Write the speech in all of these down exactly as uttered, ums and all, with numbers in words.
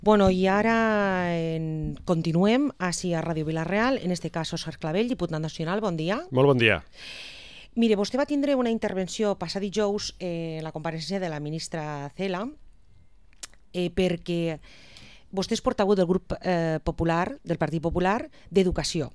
Bueno, i ara en... continuem així a Ràdio Vila-real, en este cas Òscar Clavell, diputat nacional, bon dia. Molt bon dia. Mire, vostè va tindre una intervenció passat dijous eh, en la compareixença de la ministra Cela eh, perquè vostè és portaveu del grup eh, popular, del Partit Popular, d'Educació.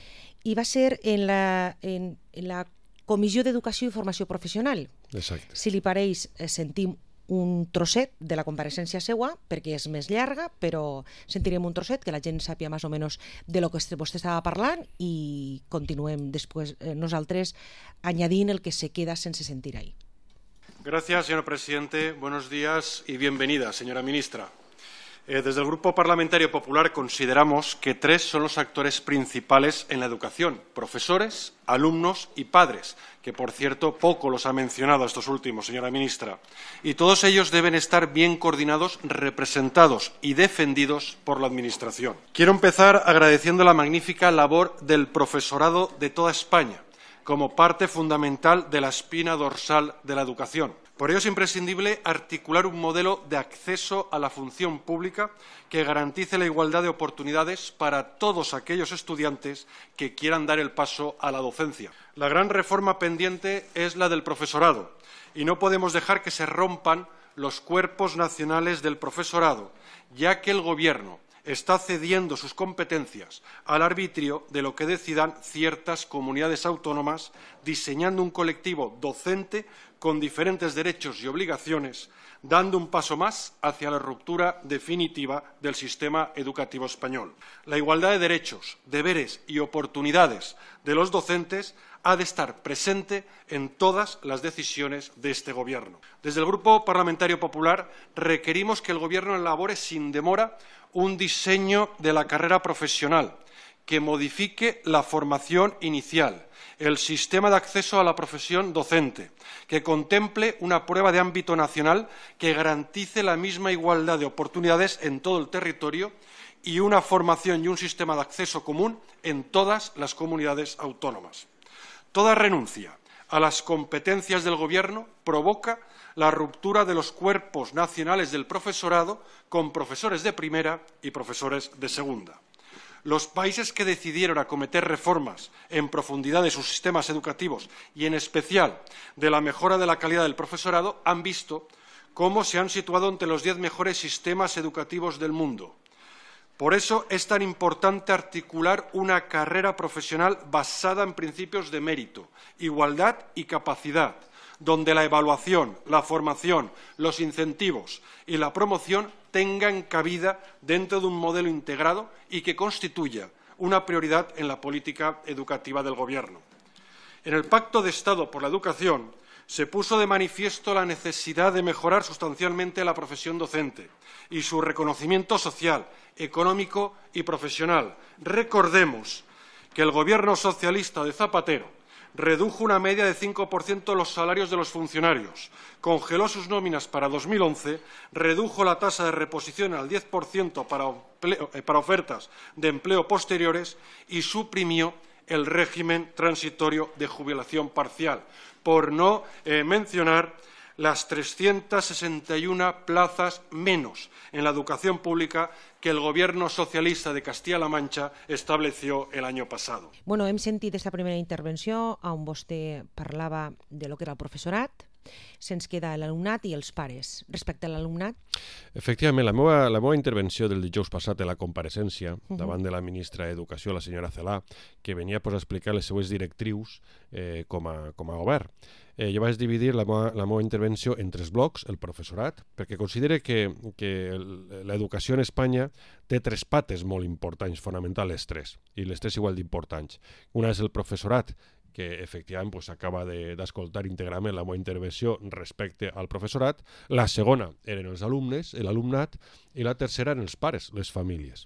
I va ser en la, en, en la Comissió d'Educació i Formació Professional. Exacte. Si li pareix, eh, sentim un trosset de la compareixença seua, perquè és més llarga, però sentirem un trosset que la gent sàpia més o menys de lo que vostè estava parlant i continuem després eh, nosaltres añadint el que se queda sense sentir ahí. Gracias, señor presidente. Buenos días y bienvenida, señora ministra. Eh, desde el Grupo Parlamentario Popular consideramos que tres son los actores principales en la educación: profesores, alumnos y padres, que, por cierto, poco los ha mencionado estos últimos, señora ministra. Y todos ellos deben estar bien coordinados, representados y defendidos por la Administración. Quiero empezar agradeciendo la magnífica labor del profesorado de toda España, como parte fundamental de la espina dorsal de la educación. Por ello es imprescindible articular un modelo de acceso a la función pública que garantice la igualdad de oportunidades para todos aquellos estudiantes que quieran dar el paso a la docencia. La gran reforma pendiente es la del profesorado y no podemos dejar que se rompan los cuerpos nacionales del profesorado, ya que el Gobierno está cediendo sus competencias al arbitrio de lo que decidan ciertas comunidades autónomas, diseñando un colectivo docente con diferentes derechos y obligaciones, dando un paso más hacia la ruptura definitiva del sistema educativo español. La igualdad de derechos, deberes y oportunidades de los docentes ha de estar presente en todas las decisiones de este Gobierno. Desde el Grupo Parlamentario Popular requerimos que el Gobierno elabore sin demora un diseño de la carrera profesional que modifique la formación inicial, el sistema de acceso a la profesión docente, que contemple una prueba de ámbito nacional que garantice la misma igualdad de oportunidades en todo el territorio y una formación y un sistema de acceso común en todas las comunidades autónomas. Toda renuncia a las competencias del Gobierno provoca la ruptura de los cuerpos nacionales del profesorado con profesores de primera y profesores de segunda. Los países que decidieron acometer reformas en profundidad de sus sistemas educativos y, en especial, de la mejora de la calidad del profesorado han visto cómo se han situado entre los diez mejores sistemas educativos del mundo. Por eso es tan importante articular una carrera profesional basada en principios de mérito, igualdad y capacidad, donde la evaluación, la formación, los incentivos y la promoción tengan cabida dentro de un modelo integrado y que constituya una prioridad en la política educativa del Gobierno. En el Pacto de Estado por la Educación se puso de manifiesto la necesidad de mejorar sustancialmente la profesión docente y su reconocimiento social, económico y profesional. Recordemos que el Gobierno socialista de Zapatero redujo una media de cinco por ciento los salarios de los funcionarios, congeló sus nóminas para dos mil once, redujo la tasa de reposición al diez por ciento para, para ofertas de empleo posteriores y suprimió el régimen transitorio de jubilación parcial, por no eh, mencionar las trescientas sesenta y una plazas menos en la educación pública que el Gobierno socialista de Castilla-La Mancha estableció el año pasado. Bueno, hem sentit aquesta primera intervenció on vostè parlava de lo que era el professorat, se'ns queda l'alumnat i els pares. Respecte a l'alumnat? Efectivament, la meva, la meva intervenció del dijous passat de la compareixença uh-huh. davant de la ministra d'Educació, la senyora Cela, que venia pues, a explicar les seues directrius eh, com, a, com a govern. Eh, jo vaig dividir la meva, la meva intervenció en tres blocs, el professorat, perquè considere que, que l'educació en Espanya té tres pates molt importants, fonamentals les tres, i les tres igual d'importants. Una és el professorat, que efectivament pues, acaba d'escoltar de, íntegrament la meva intervenció respecte al professorat. La segona eren els alumnes, l'alumnat, i la tercera eren els pares, les famílies.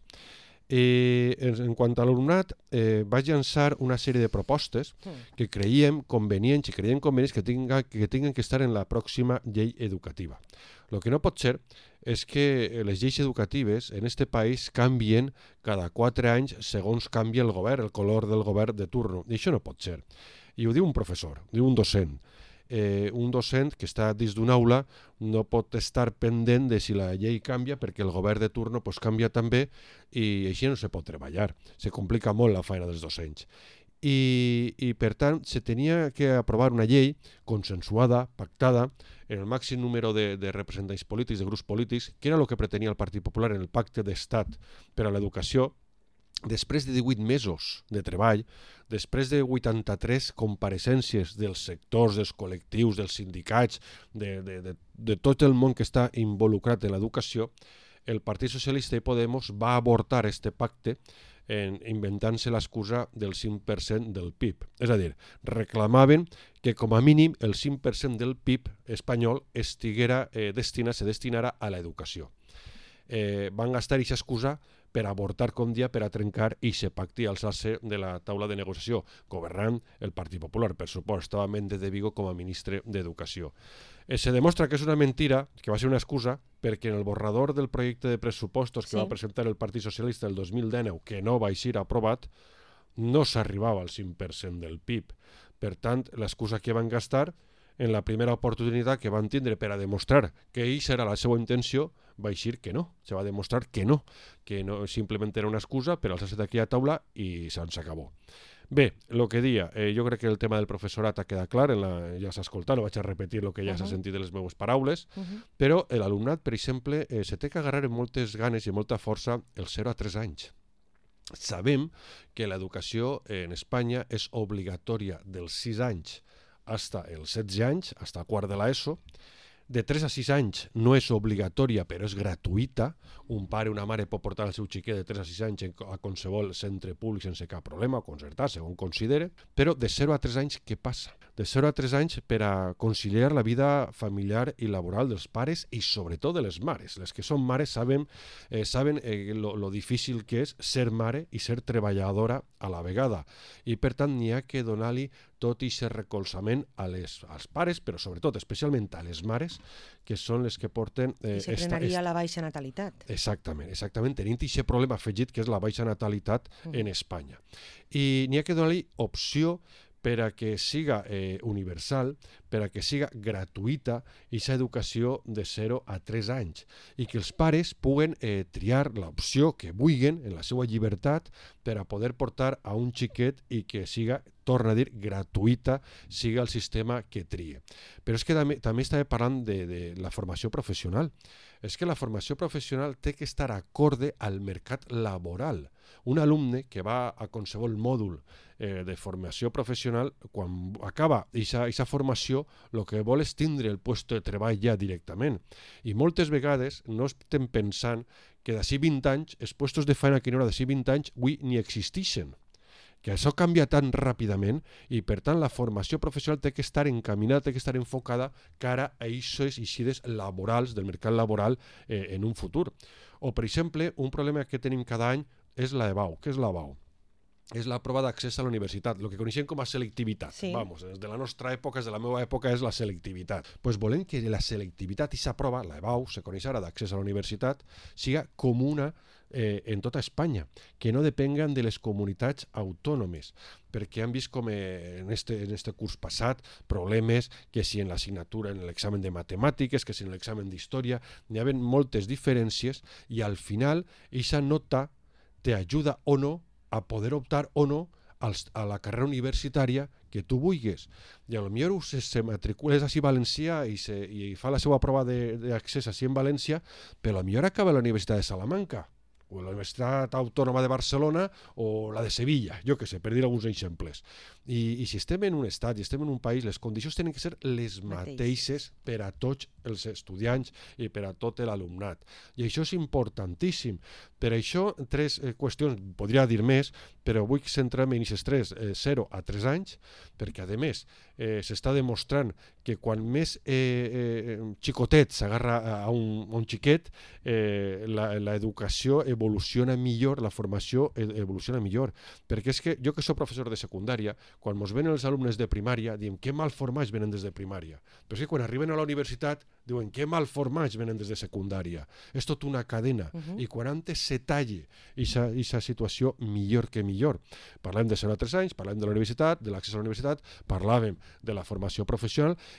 Eh, en, en quant a l'alumnat, eh, vaig llançar una sèrie de propostes que creiem convenients i creiem convenients que, tinga, que tinguin que estar en la pròxima llei educativa. El que no pot ser és que les lleis educatives en este país canvien cada quatre anys segons canvia el govern, el color del govern de turno. I això no pot ser. I ho diu un professor, diu un docent. eh, un docent que està dins d'una aula no pot estar pendent de si la llei canvia, perquè el govern de turno pues, canvia també i així no se pot treballar. Se complica molt la feina dels docents. I, i per tant se tenia que aprovar una llei consensuada, pactada, en el màxim número de, de representants polítics, de grups polítics, que era el que pretenia el Partit Popular en el Pacte d'Estat per a l'Educació. Després de divuit mesos de treball, després de vuitanta-tres compareixences dels sectors, dels col·lectius, dels sindicats, de, de, de, de tot el món que està involucrat en l'educació, el Partit Socialista i Podemos va avortar este pacte en, inventant-se l'excusa del cinc per cent del P I B. És a dir, reclamaven que com a mínim el cinc per cent del P I B espanyol estiguera eh, destinat, se destinara a l'educació. Eh, van gastar aquesta excusa per avortar, com dia, per a trencar i se pacti alçar-se de la taula de negociació, governant el Partit Popular, per supost, estava Méndez de Vigo com a ministre d'Educació. Eh, se demostra que és una mentira, que va ser una excusa, perquè en el borrador del projecte de pressupostos que sí. va presentar el Partit Socialista el dos mil dinou, que no va ser aprovat, no s'arribava al cinc per cent del P I B. Per tant, l'excusa que van gastar en la primera oportunitat que van tindre per a demostrar que això era la seva intenció, va eixir que no, se va demostrar que no, que no simplement era una excusa per alçar-se d'aquella taula i se'ns acabó. Bé, el que dia, eh, jo crec que el tema del professorat ha quedat clar, en la, ja s'ha escoltat, no vaig a repetir el que ja uh -huh. s'ha sentit de les meves paraules, uh -huh. però l'alumnat, per exemple, eh, se té que agarrar amb moltes ganes i molta força el zero a tres anys. Sabem que l'educació en Espanya és obligatòria dels sis anys fins als setze anys, fins al quart de l'ESO. De tres a sis anys no és obligatòria, però és gratuïta. Un pare o una mare pot portar el seu xiquet de tres a sis anys a qualsevol centre públic sense cap problema, o concertar, segons considere. Però de zero a tres anys, què passa? De zero a tres anys per a conciliar la vida familiar i laboral dels pares i sobretot de les mares. Les que són mares saben, eh, saben eh, lo, lo difícil que és ser mare i ser treballadora a la vegada. I per tant n'hi ha que donar-li tot i aquest recolzament a les, als pares, però sobretot, especialment a les mares, que són les que porten... Eh, I se frenaria esta, la baixa natalitat. Exactament, exactament, tenint aquest problema afegit que és la baixa natalitat mm. en Espanya. I n'hi ha que donar-li opció per a que siga eh, universal, per a que siga gratuïta aquesta educació de zero a tres anys i que els pares puguen eh, triar l'opció que vulguin en la seva llibertat per a poder portar a un xiquet i que siga, torna a dir, gratuïta, siga el sistema que trie. Però és que també, també estava parlant de, de la formació professional. És que la formació professional té que estar acorde al mercat laboral. Un alumne que va a qualsevol mòdul eh, de formació professional, quan acaba aquesta formació, el que vol és tindre el lloc de treball ja directament. I moltes vegades no estem pensant que d'ací vint anys, els llocs de feina que n'hi haurà d'ací vint anys, avui ni existeixen. Que això canvia tan ràpidament i, per tant, la formació professional té que estar encaminada, té que estar enfocada cara a aquestes eixides laborals del mercat laboral eh, en un futur. O, per exemple, un problema que tenim cada any és la EBAU. Què és la EBAU? És la prova d'accés a la universitat, el que coneixem com a selectivitat. Sí. Vamos, des de la nostra època, des de la meva època, és la selectivitat. Pues volem que la selectivitat i aquesta prova, la EBAU, se coneix ara d'accés a la universitat, siga comuna eh, en tota Espanya, que no depenguen de les comunitats autònomes, perquè han vist com eh, en, este, en este curs passat problemes que si en l'assignatura, en l'examen de matemàtiques, que si en l'examen d'història, n'hi ha moltes diferències i al final aquesta nota t'ajuda o no a poder optar o no als, a la carrera universitària que tu vulguis. I potser se, se matricules així a València i, se, i fa la seva prova d'accés així en València, però potser acaba a la Universitat de Salamanca, o la Universitat Autònoma de Barcelona o la de Sevilla, jo què sé, per dir alguns exemples. I, i si estem en un estat i estem en un país, les condicions tenen que ser les mateixes per a tots els estudiants i per a tot l'alumnat. I això és importantíssim. Per això, tres eh, qüestions, podria dir més, però vull centrar-me en aquests tres, eh, zero a tres anys, perquè, a més, eh, s'està demostrant que quan més eh, eh, xicotet s'agarra a un, a un xiquet, eh, l'educació evoluciona millor, la formació evoluciona millor. Perquè és que jo que soc professor de secundària, quan ens venen els alumnes de primària, diem que mal formats venen des de primària. Però és que quan arriben a la universitat, diuen que mal formats venen des de secundària. És tot una cadena. Uh-huh. I quan antes se talli aquesta situació, millor que millor. Parlem de zero a tres anys, parlem de la universitat, de l'accés a la universitat, parlàvem de la formació professional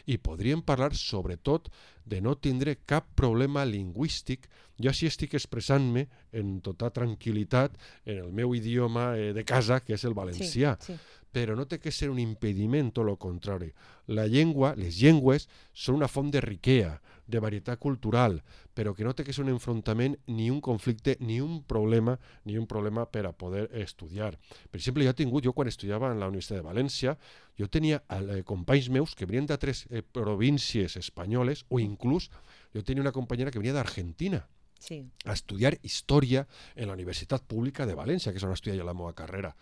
i podríem parlar sobretot de no tindre cap problema lingüístic. Jo així estic expressant-me en tota tranquil·litat en el meu idioma eh, de casa, que és el valencià. Sí, sí. Però no té que ser un impediment, tot el contrari. La llengua, les llengües, són una font de riquea, de varietat cultural, però que no té que ser un enfrontament, ni un conflicte, ni un problema, ni un problema per a poder estudiar. Per exemple, jo he tingut, jo quan estudiava en la Universitat de València, jo tenia eh, companys meus que venien d'altres eh, províncies espanyoles, o inclús jo tenia una companyera que venia d'Argentina, Sí. a estudiar història en la Universitat Pública de València, que és on estudia jo la meva carrera.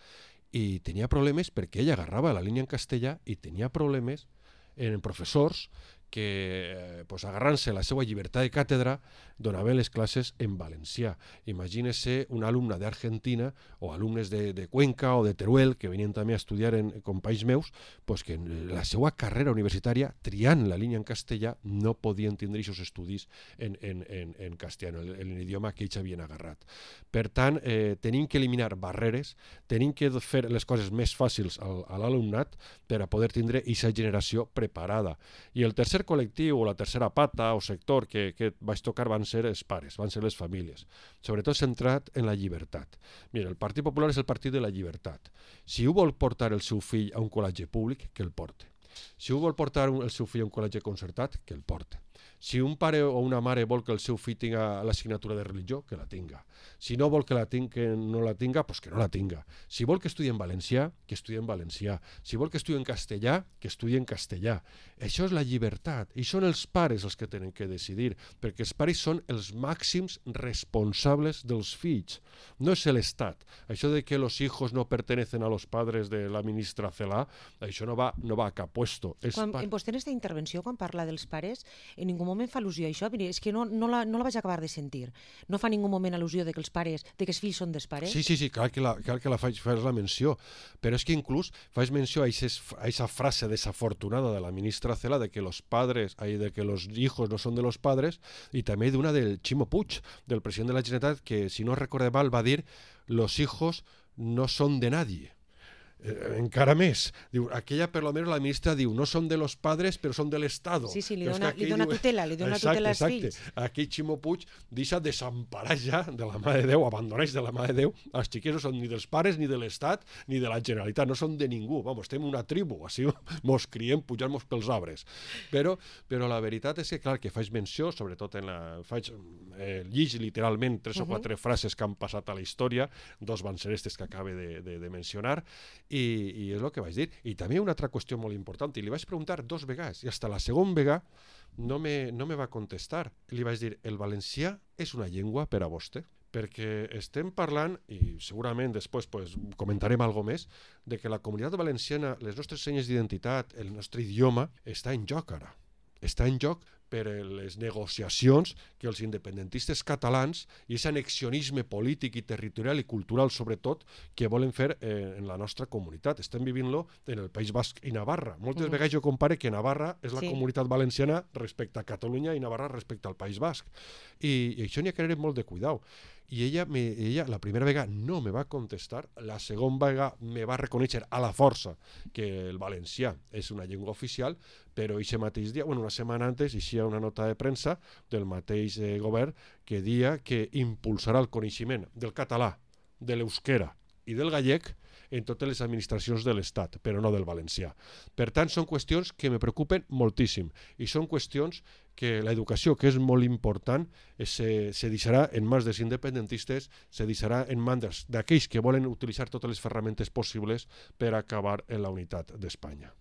I tenia problemes perquè ella agarrava la línia en castellà i tenia problemes en professors que, eh, pues, agarrant-se la seva llibertat de càtedra, donaven les classes en valencià. Imagínese un alumne d'Argentina o alumnes de, de Cuenca o de Teruel, que venien també a estudiar en companys meus, pues, que en la seva carrera universitària, triant la línia en castellà, no podien tindre aquests estudis en, en, en, en castellà, en, en l'idioma que ells havien agarrat. Per tant, eh, tenim que eliminar barreres, tenim que fer les coses més fàcils al, a l'alumnat per a poder tindre aquesta generació preparada. I el tercer col·lectiu o la tercera pata o sector que, que vaig tocar van ser els pares, van ser les famílies, sobretot centrat en la llibertat. Mira, el Partit Popular és el partit de la llibertat. Si un vol portar el seu fill a un col·legi públic, que el porte. Si un vol portar el seu fill a un col·legi concertat, que el porte. Si un pare o una mare vol que el seu fill tinga l'assignatura de religió, que la tinga. Si no vol que la tinga, que no la tinga, pues que no la tinga. Si vol que estudi en valencià, que estudi en valencià. Si vol que estudi en castellà, que estudi en castellà. Això és la llibertat. I són els pares els que tenen que decidir, perquè els pares són els màxims responsables dels fills. No és l'Estat. Això de que los hijos no pertenecen a los padres de la ministra Celaá, això no va, no va a cap puesto. És Quan, pa... vostè en aquesta intervenció, quan parla dels pares, en ningú moment fa al·lusió a això. Mira, és que no, no, la, no la vaig acabar de sentir. No fa ningú moment al·lusió de que els pares, de que els fills són dels pares? Sí, sí, sí, clar que la, clar que la faig, fas la menció, però és que inclús faig menció a aquesta frase desafortunada de la ministra Celaá de que los padres, ay, de que los hijos no son de los padres, i també d'una del Ximo Puig, del president de la Generalitat, que si no recordo mal va dir los hijos no son de nadie. Eh, encara més, diu, aquella per lo menos la ministra diu, no són de los padres però són de l'Estado. Sí, sí, li dona, li dona tutela, li dona exacte, tutela als exacte. fills. Aquí Ximo Puig deixa desemparar ja de la mà de Déu, abandoneix de la mà de Déu, els xiquets no són ni dels pares, ni de l'Estat, ni de la Generalitat, no són de ningú, vamos, estem una tribu, així mos criem pujant-nos pels arbres. Però, però la veritat és que, clar, que faig menció, sobretot en la... faig eh, llig literalment tres uh -huh. o quatre frases que han passat a la història, dos van ser estes que acabe de, de, de mencionar, I, i és el que vaig dir. I també una altra qüestió molt important, i li vaig preguntar dos vegades, i fins a la segona vegada no me, no me va contestar. Li vaig dir, el valencià és una llengua per a vostè? Perquè estem parlant, i segurament després pues, comentarem alguna més, de que la comunitat valenciana, les nostres senyes d'identitat, el nostre idioma, està en joc ara. Està en joc per les negociacions que els independentistes catalans i aquest annexionisme polític i territorial i cultural, sobretot, que volen fer eh, en la nostra comunitat. Estem vivint-lo en el País Basc i Navarra. Moltes mm. vegades jo compare que Navarra és la sí. comunitat valenciana respecte a Catalunya i Navarra respecte al País Basc. I, i això n'hi ha que tenir molt de cuidau. I ella, me, ella la primera vegada no me va contestar, la segona vegada me va reconèixer a la força que el valencià és una llengua oficial, però aquest mateix dia, bueno, una setmana antes, hi ha una nota de premsa del mateix eh, govern que dia que impulsarà el coneixement del català, de l'euskera i del gallec en totes les administracions de l'Estat, però no del valencià. Per tant, són qüestions que me preocupen moltíssim i són qüestions que l'educació, que és molt important, se, se deixarà en mans dels independentistes, se deixarà en mans d'aquells que volen utilitzar totes les ferramentes possibles per acabar en la unitat d'Espanya.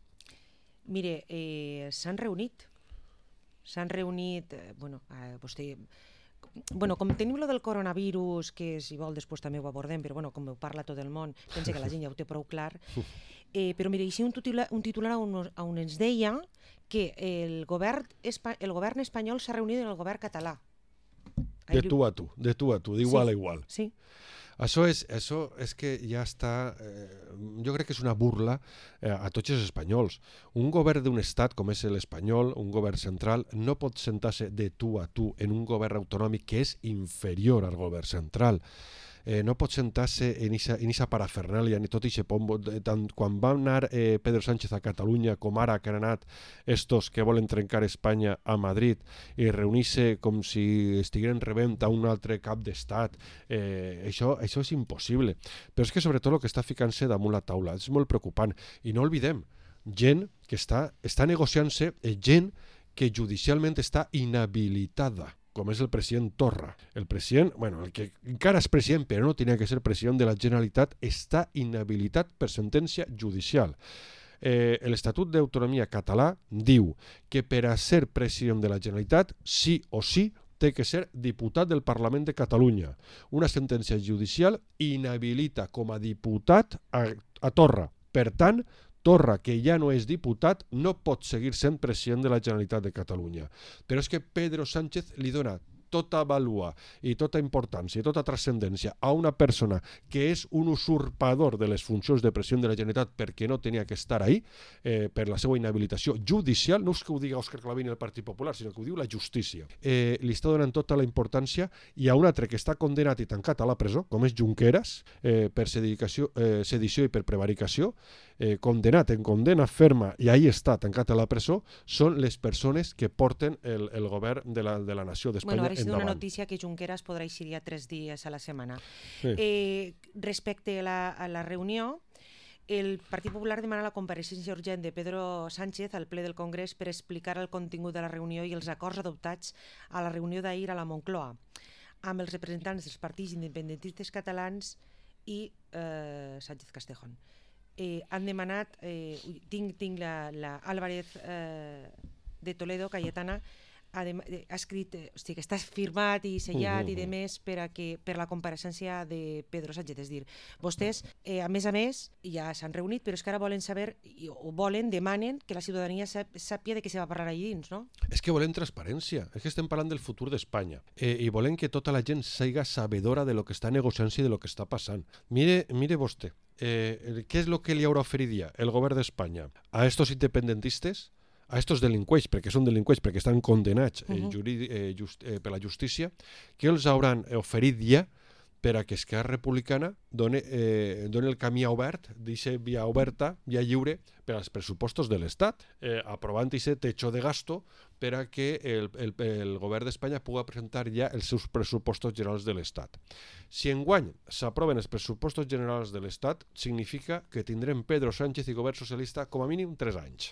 Mire, eh, s'han reunit, s'han reunit, eh, bueno, eh, vostè... Bueno, com tenim lo del coronavirus, que si vol després també ho abordem, però bueno, com ho parla tot el món, penso que la gent ja ho té prou clar. Eh, però mira, hi ha un titular, un titular on, on ens deia que el govern, el govern espanyol s'ha reunit amb el govern català. De tu a tu, de tu a tu, d'igual sí, a igual. Sí. Això és, això és que ja està... Eh, jo crec que és una burla eh, a tots els espanyols. Un govern d'un estat com és l'espanyol, un govern central, no pot sentar-se de tu a tu en un govern autonòmic que és inferior al govern central. eh, no pot sentar-se en aquesta parafernàlia ni tot i pombo. Tant quan va anar eh, Pedro Sánchez a Catalunya com ara que han anat estos que volen trencar Espanya a Madrid i reunir-se com si estigueren rebent a un altre cap d'estat, eh, això, això és impossible. Però és que sobretot el que està ficant-se damunt la taula és molt preocupant. I no oblidem, gent que està, està negociant-se, gent que judicialment està inhabilitada, com és el president Torra. El president, bueno, el que encara és president però no tenia que ser president de la Generalitat, està inhabilitat per sentència judicial. Eh, L'Estatut d'Autonomia català diu que per a ser president de la Generalitat, sí o sí, té que ser diputat del Parlament de Catalunya. Una sentència judicial inhabilita com a diputat a, a Torra. Per tant, Torra, que ja no és diputat, no pot seguir sent president de la Generalitat de Catalunya. Però és que Pedro Sánchez li dona tota vàlua i tota importància i tota transcendència a una persona que és un usurpador de les funcions de president de la Generalitat perquè no tenia que estar ahí eh, per la seva inhabilitació judicial, no és que ho digui Òscar Clavini i el Partit Popular, sinó que ho diu la justícia. Eh, li està donant tota la importància i a un altre que està condenat i tancat a la presó, com és Junqueras, eh, per sedició, eh, sedició i per prevaricació, eh, condenat en condena ferma i ahí està tancat a la presó, són les persones que porten el, el govern de la, de la nació d'Espanya. Bueno, ha sido una noticia que Junqueras podrá ir ya tres días a la semana. Sí. Eh, respecte a la, a la reunió, el Partit Popular demana la compareixença urgent de Pedro Sánchez al ple del Congrés per explicar el contingut de la reunió i els acords adoptats a la reunió d'ahir a la Moncloa amb els representants dels partits independentistes catalans i eh, Sánchez Castejón. Eh, han demanat, eh, tinc, tinc la, la Álvarez eh, de Toledo, Cayetana, ha, de, ha escrit, o sigui, està firmat i sellat uh -huh. i de més per, a que, per la compareixença de Pedro Sánchez. És dir, vostès, eh, a més a més, ja s'han reunit, però és que ara volen saber, o volen, demanen que la ciutadania sàpia de què se va parlar allà dins, no? És que volem transparència, és que estem parlant del futur d'Espanya eh, i volem que tota la gent siga sabedora de lo que està negociant-se i de lo que està passant. Mire, mire vostè, eh, què és el que li haurà oferit ja el govern d'Espanya a estos independentistes, a estos delinqüents, perquè són delinqüents, perquè estan condenats eh, Uh-huh. jurídi- eh, just, eh, per la justícia, que els hauran oferit ja per a que Esquerra Republicana doni eh, el camí obert, deixa via oberta, via lliure, per als pressupostos de l'Estat, eh, aprovant aquest techo de gasto per a que el, el, el govern d'Espanya pugui presentar ja els seus pressupostos generals de l'Estat. Si enguany s'aproven els pressupostos generals de l'Estat, significa que tindrem Pedro Sánchez i govern socialista com a mínim tres anys.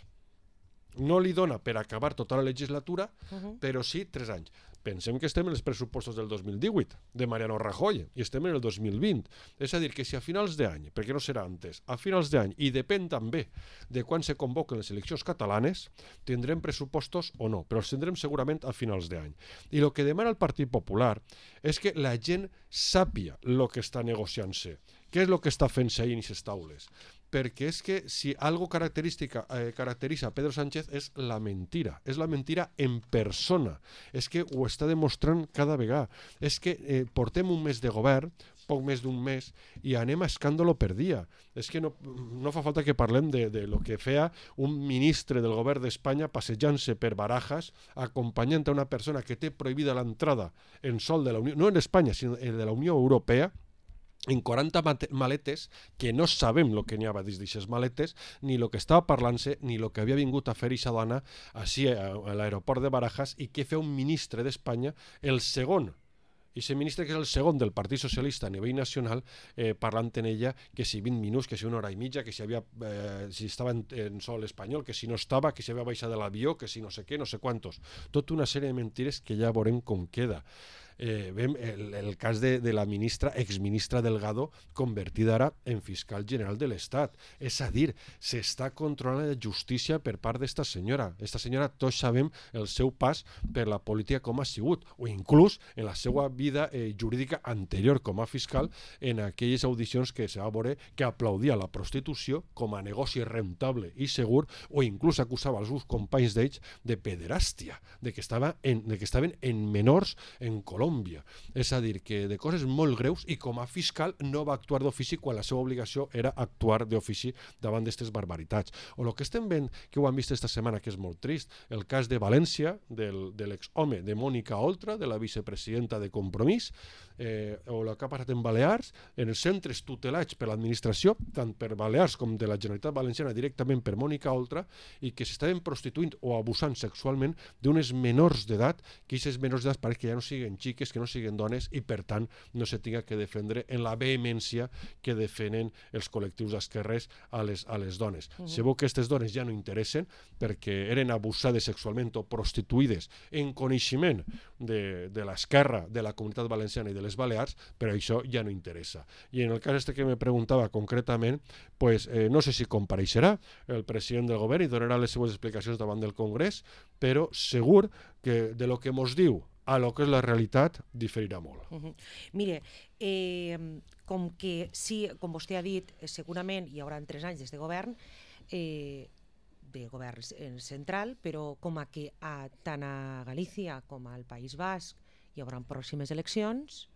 No li dona per acabar tota la legislatura, Uh-huh. però sí tres anys. Pensem que estem en els pressupostos del dos mil divuit, de Mariano Rajoy, i estem en el dos mil vint. És a dir, que si a finals d'any, perquè no serà antes, a finals d'any, i depèn també de quan se convoquen les eleccions catalanes, tindrem pressupostos o no, però els tindrem segurament a finals d'any. I el que demana el Partit Popular és que la gent sàpia el que està negociant-se, què és el que està fent-se ahir en aquestes taules. Perquè és que si algo característica eh, caracteritza a Pedro Sánchez és la mentira, és la mentira en persona, és que ho està demostrant cada vegada, és que eh, portem un mes de govern, poc més d'un mes, i anem a escàndalo per dia. És que no, no fa falta que parlem de, de lo que feia un ministre del govern d'Espanya passejant-se per Barajas, acompanyant a una persona que té prohibida l'entrada en sol de la Unió, no en Espanya, sinó de la Unió Europea, en quaranta maletes, que no sabem el que n'hi havia dins d'aquestes maletes, ni el que estava parlant-se, ni el que havia vingut a fer aquesta dona així a, a l'aeroport de Barajas, i què feia un ministre d'Espanya, el segon, i aquest ministre que és el segon del Partit Socialista a nivell nacional, eh, parlant en ella que si vint minuts, que si una hora i mitja, que si, havia, eh, si estava en, en sol espanyol, que si no estava, que si havia baixat de l'avió, que si no sé què, no sé quantos. Tota una sèrie de mentires que ja veurem com queda. Eh, vem el, el cas de, de la ministra, exministra Delgado, convertida ara en fiscal general de l'Estat. És a dir, s'està controlant la justícia per part d'esta senyora. Esta senyora tots sabem el seu pas per la política com ha sigut, o inclús en la seva vida eh, jurídica anterior com a fiscal, en aquelles audicions que se va veure que aplaudia la prostitució com a negoci rentable i segur, o inclús acusava els seus companys d'ells de pederàstia, de que, estava en, de que estaven en menors en Colòmbia, Colòmbia. És a dir, que de coses molt greus, i com a fiscal no va actuar d'ofici quan la seva obligació era actuar d'ofici davant d'aquestes barbaritats. O el que estem veient, que ho han vist esta setmana, que és molt trist, el cas de València, del, de l'exhome de Mònica Oltra, de la vicepresidenta de Compromís, eh, o el que ha passat en Balears, en els centres tutelats per l'administració, tant per Balears com de la Generalitat Valenciana, directament per Mònica Oltra, i que s'estaven prostituint o abusant sexualment d'unes menors d'edat, que aquestes menors d'edat pareix que ja no siguen xiques, que no siguen dones, i per tant no se tinga que defendre en la vehemència que defenen els col·lectius d'esquerres a les, a les dones. Uh -huh. Segur que aquestes dones ja no interessen perquè eren abusades sexualment o prostituïdes en coneixement de, de l'esquerra, de la Comunitat Valenciana i de les Balears, però això ja no interessa. I en el cas este que me preguntava concretament, pues, eh, no sé si compareixerà el president del govern i donarà les seues explicacions davant del Congrés, però segur que de lo que mos diu a lo que és la realitat diferirà molt. Uh -huh. Mire, eh, com que sí, com vostè ha dit, segurament hi haurà tres anys des de govern, eh, de govern central, però com a que a, tant a Galícia com al País Basc hi haurà pròximes eleccions,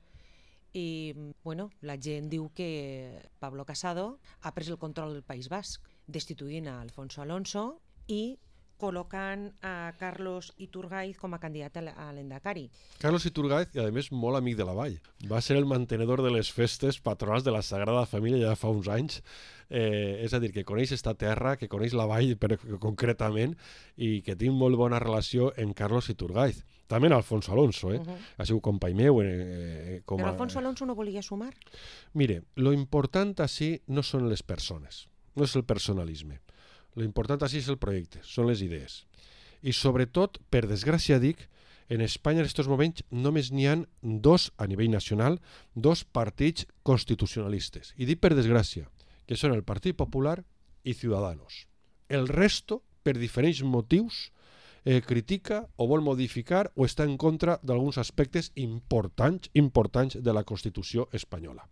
i bueno, la gent diu que Pablo Casado ha pres el control del País Basc, destituint a Alfonso Alonso i col·locant a Carlos Iturgaiz com a candidat a l'Endacari. Carlos Iturgaiz, i a més molt amic de la Vall, va ser el mantenedor de les festes patronals de la Sagrada Família ja fa uns anys, eh, és a dir, que coneix esta terra, que coneix la Vall per, concretament, i que tinc molt bona relació amb Carlos Iturgaiz. També en Alfonso Alonso, eh? Uh -huh. Ha sigut company meu. Eh, com Però a... Alfonso Alonso no volia sumar? Mire, lo important així no són les persones, no és el personalisme. Lo important així és el projecte, són les idees. I sobretot, per desgràcia dic, en Espanya en aquests moments només n'hi ha dos, a nivell nacional, dos partits constitucionalistes. I dic per desgràcia, que són el Partit Popular i Ciudadanos. El resto, per diferents motius, eh, critica o vol modificar o està en contra d'alguns aspectes importants, importants de la Constitució espanyola.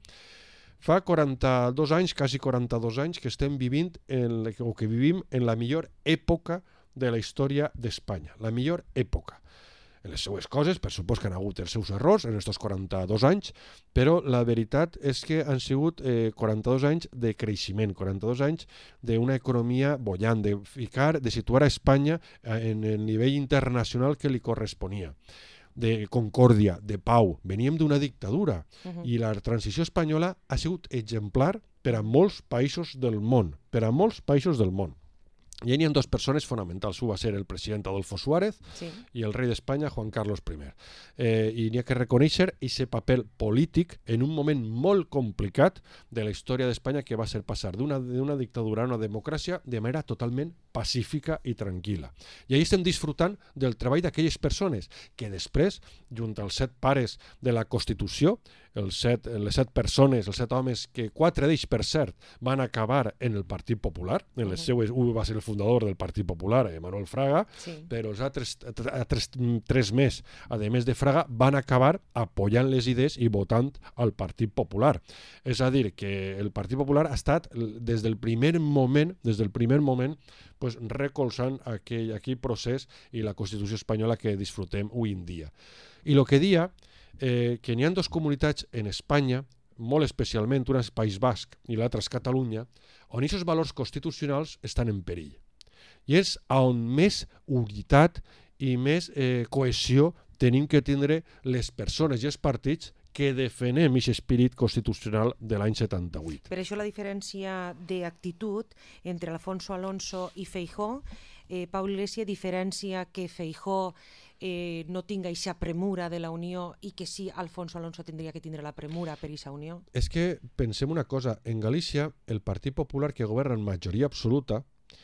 Fa quaranta-dos anys, quasi quaranta-dos anys, que estem vivint en, o que vivim en la millor època de la història d'Espanya. La millor època. En les seues coses, per supost que han hagut els seus errors en aquests quaranta-dos anys, però la veritat és que han sigut eh, quaranta-dos anys de creixement, quaranta-dos anys d'una economia bollant, de ficar, de situar a Espanya en el nivell internacional que li corresponia, de concòrdia, de pau. Veníem d'una dictadura uh-huh. i la transició espanyola ha sigut exemplar per a molts països del món, per a molts països del món. I hi ha dues persones fonamentals. Un va ser el president Adolfo Suárez sí. i el rei d'Espanya, Juan Carlos primer. Eh, I n'hi ha que reconèixer aquest paper polític en un moment molt complicat de la història d'Espanya, que va ser passar d'una d'una dictadura a una democràcia de manera totalment pacífica i tranquil·la. I ahí estem disfrutant del treball d'aquelles persones que després, junt als set pares de la Constitució, els set, les set persones, els set homes, que quatre d'ells, per cert, van acabar en el Partit Popular, en les uh-huh. seues, un va ser el fundador del Partit Popular, Manuel Fraga, sí. però els altres tres, tres més, a més de Fraga, van acabar apoyant les idees i votant al Partit Popular. És a dir, que el Partit Popular ha estat, des del primer moment, des del primer moment, pues, recolzant aquell, aquell procés i la Constitució espanyola que disfrutem avui en dia. I el que dia eh, que n'hi ha dues comunitats en Espanya, molt especialment, una és País Basc i l'altra és Catalunya, on aquests valors constitucionals estan en perill. I és on més unitat i més eh, cohesió tenim que tindre les persones i els partits que defenem aquest espírit constitucional de l'any setanta-vuit. Per això la diferència d'actitud entre Alfonso Alonso i Feijóo, eh, Pau Iglesias diferencia que Feijóo eh, no tinga aquesta premura de la Unió i que sí Alfonso Alonso tindria que tindre la premura per aquesta Unió? És que pensem una cosa, en Galícia el Partit Popular, que governa en majoria absoluta,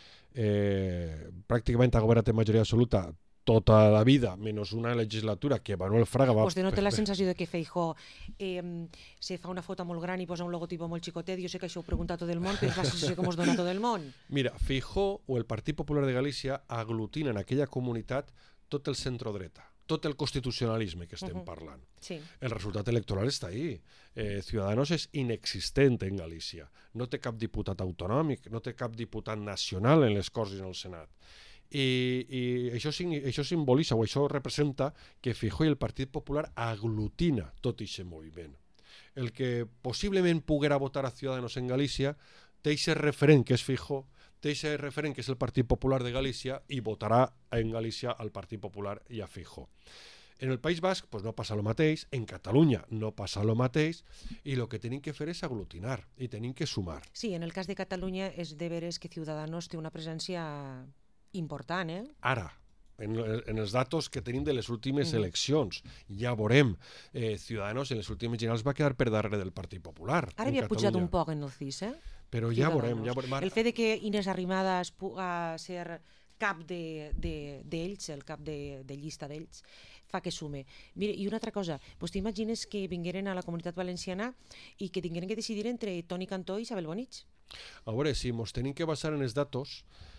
eh, pràcticament ha governat en majoria absoluta tota la vida, menys una legislatura que Manuel Fraga va... Vostè no té la sensació de que Feijóo eh, se fa una foto molt gran i posa un logotipo molt xicotet? Jo sé que això ho pregunta tot el món, però és la sensació que ens dona tot el món. Mira, Feijóo o el Partit Popular de Galícia aglutina en aquella comunitat tot el centrodreta, tot el constitucionalisme que estem uh-huh. parlant. Sí. El resultat electoral està ahí. Eh, Ciudadanos és inexistent en Galícia. No té cap diputat autonòmic, no té cap diputat nacional en les Corts i en el Senat. I, i això, això simbolitza o això representa que Feijóo i el Partit Popular aglutina tot aquest moviment. El que possiblement poguera votar a Ciudadanos en Galícia té aquest referent que és Feijóo, té aquest referent que és el Partit Popular de Galícia i votarà en Galícia al Partit Popular i a Feijóo. En el País Basc pues, no passa el mateix, en Catalunya no passa el mateix, i el que tenim que fer és aglutinar i tenim que sumar. Sí, en el cas de Catalunya és de veres que Ciudadanos té una presència important, eh? Ara, en, en els datos que tenim de les últimes mm. eleccions, ja veurem, eh, Ciudadanos en les últimes generals va quedar per darrere del Partit Popular. Ara havia pujat un poc en el C I S, eh? Però ja veurem, ja veurem. El fet de que Inés Arrimadas puga ser cap d'ells, de, de, el cap de, de llista d'ells, fa que sume. Mira, i una altra cosa, vos t'imagines que vingueren a la Comunitat Valenciana i que tingueren que decidir entre Toni Cantó i Isabel Bonich? A veure, si mos tenim que basar en els datos,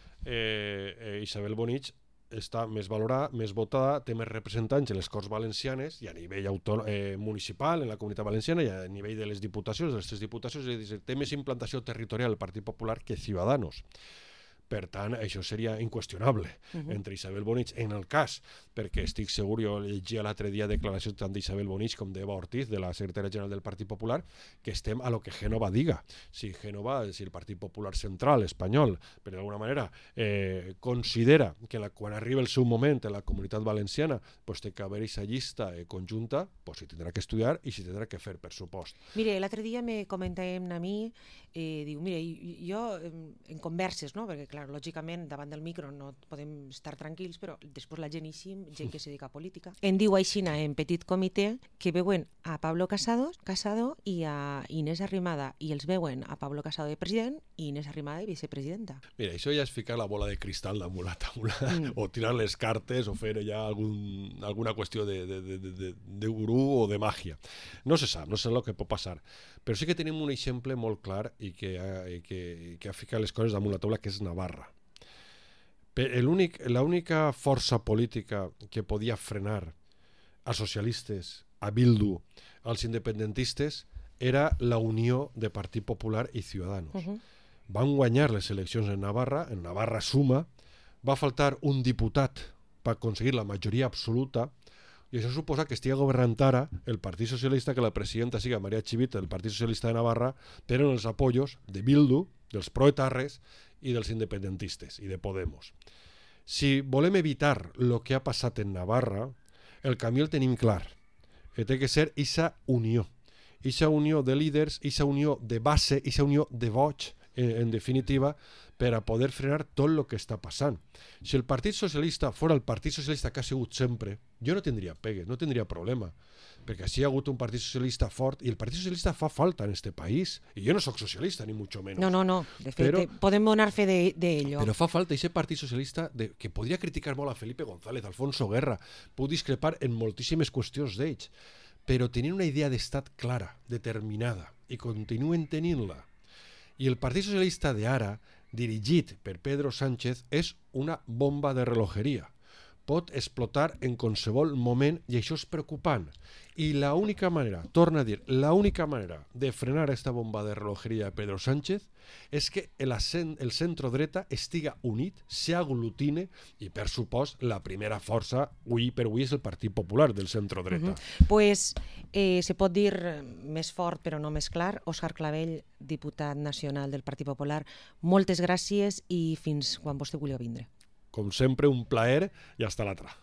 eh, eh, Isabel Bonich està més valorada, més votada, té més representants en les Corts Valencianes i a nivell eh, municipal, en la Comunitat Valenciana i a nivell de les diputacions, de les tres diputacions, és dir, té més implantació territorial el Partit Popular que Ciudadanos. Per tant, això seria inqüestionable uh-huh. entre Isabel Bonich, en el cas, perquè estic segur, jo llegia l'altre dia declaracions tant d'Isabel Bonich com d'Eva Ortiz, de la secretària general del Partit Popular, que estem a lo que Génova diga. Si Génova, si el Partit Popular Central espanyol, per d'alguna manera, eh, considera que la, quan arriba el seu moment en la Comunitat Valenciana pues, té que haver aquesta llista eh, conjunta, pues, s'hi tindrà que estudiar i s'hi tindrà que fer, per supost. Mire, l'altre dia me comentàvem a mi, eh, diu, mire, jo en converses, no?, perquè clar, lògicament, davant del micro no podem estar tranquils, però després la gent així, gent que se dedica a política, em diu aixina en petit comitè que veuen a Pablo Casado, Casado i a Inés Arrimada, i els veuen a Pablo Casado de president i Inés Arrimada de vicepresidenta. Mira, això ja és ficar la bola de cristal damunt la taula, mm. o tirar les cartes, o fer ja algun, alguna qüestió de, de, de, de, de gurú o de màgia. No se sap, no sé el que pot passar, però sí que tenim un exemple molt clar i que ha, i que, que ha ficat les coses damunt la taula, que és Navarra. L'única força política que podia frenar als socialistes, a Bildu, als independentistes, era la unió de Partit Popular i Ciudadanos. Uh-huh. Van guanyar les eleccions en Navarra, en Navarra suma, va faltar un diputat per aconseguir la majoria absoluta, i això suposa que estigui governant ara el Partit Socialista, que la presidenta siga Maria Chivite del Partit Socialista de Navarra, però en els apoyos de Bildu, dels proetarres i dels independentistes i de Podemos. Si volem evitar el que ha passat en Navarra, el camí el tenim clar. Té que ser aquesta unió. Aquesta unió de líders, aquesta unió de base, aquesta unió de vots, en, en definitiva, per a poder frenar tot el que està passant. Si el Partit Socialista fos el Partit Socialista que ha sigut sempre, jo no tindria pegues, no tindria problema, perquè així hi ha hagut un Partit Socialista fort, i el Partit Socialista fa falta en este país, i jo no sóc socialista, ni mucho menos. No, no, no, de fet, però, podem donar fe d'ello. Però fa falta aquest Partit Socialista de, que podria criticar molt a Felipe González, Alfonso Guerra, puc discrepar en moltíssimes qüestions d'ells, però tenien una idea d'estat clara, determinada, i continuen tenint-la. I el Partit Socialista d'ara, dirigit per Pedro Sánchez, és una bomba de relojeria. Pot explotar en qualsevol moment i això és preocupant. I l'única manera, torna a dir, l'única manera de frenar aquesta bomba de relojeria de Pedro Sánchez és que el, el centro-dreta estiga unit, s'aglutine i, per supost, la primera força, avui per avui, és el Partit Popular del centro-dreta. Uh-huh. Pues eh, se pot dir més fort però no més clar, Òscar Clavell, diputat nacional del Partit Popular, moltes gràcies i fins quan vostè vulgui vindre. Com sempre, un plaer i hasta l'altra.